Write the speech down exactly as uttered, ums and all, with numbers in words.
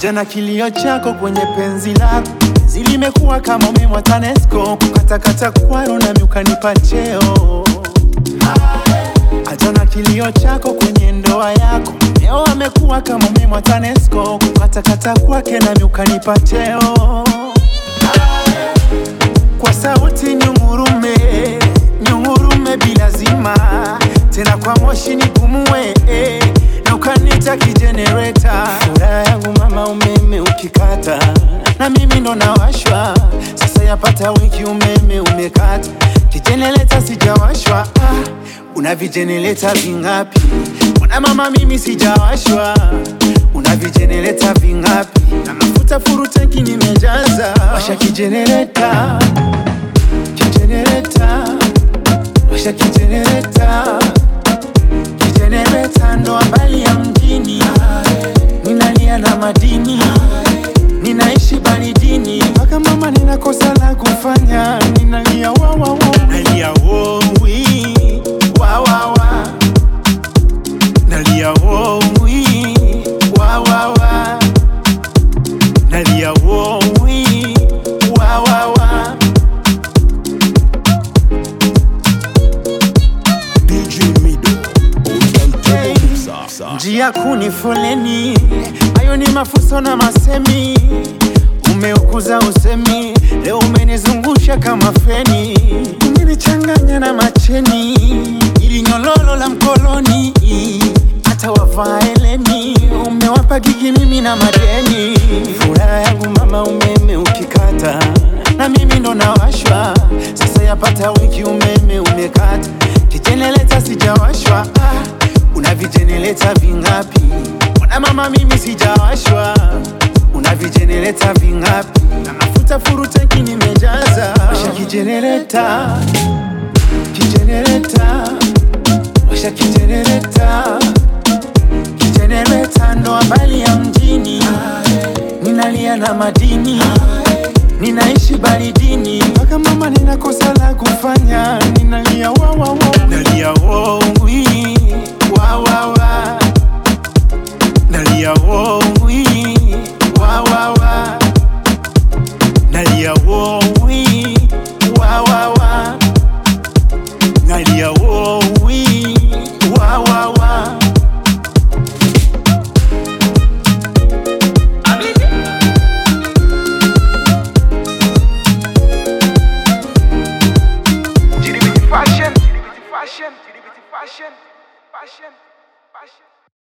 Jana kilio chako kwenye penzi lako zilimekuwa kama umeme wa TANESCO, kukatakata kwaro na ukanipa cheo. Jana kilio chako kwenye ndoa yako leo amekuwa kama umeme wa TANESCO, kukatakata kwake na ukanipa cheo. Kwa sauti nyungurume, nyungurume bila zima, tena kwa moshi nipumue, na ukanita kijenereta. Furaha yangu mama umeme ukikata, na mimi ndo nawashwa. Sasa yapata wiki umeme umekata, kijenereta sijawashwa. Ah, una vijenereta vingapi? Mbona mama mimi sijawashwa? Una vijenereta vingapi? Na mafuta furu tanki nimejaza. Washa kijenereta, kijenereta, washa kijenereta. Kijenereta ndo habari ya mjini, ninalia na madini, ninaishi baridini. Mpaka mama ninakosa la kufanya, ninalia wa wa wa, nalia wo wi wa wa wa, nalia wo wi wa wa wa, nalia wo wi wa wa wa. Njia kuni foleni, ayo ni mafuso na masemi. Umeukuza usemi, leo umenizungusha kama feni. Umenichanganya na macheni, ili nyololo la mkoloni. Hata wafaeleni, umewapa gigi mimi na madeni. Furaha yangu mama umeme ukikata, na mimi ndo nawashwa. Sasa yapata wiki umeme umekata, kijenereta sijawashwa. Ah, una vijenereta vingapi? Mbona mama mimi sijawashwa? Una vijenereta vingapi? Na mafuta furu tanki nimejaza. Washa kijenereta, kijenereta, washa kijenereta. Kijenereta ndo habari ya mjini, ninalia na madini, ninaishi baridini. Mpaka mama ninakosa la kufanya, ninalia wa wa wa, nalia wo wi wa wa wa, nalia wo wi wa wa wa, nalia wo wi wa wa wa, nalia wo wi wa wa wa. Fashion, fashion, fashion, fashion.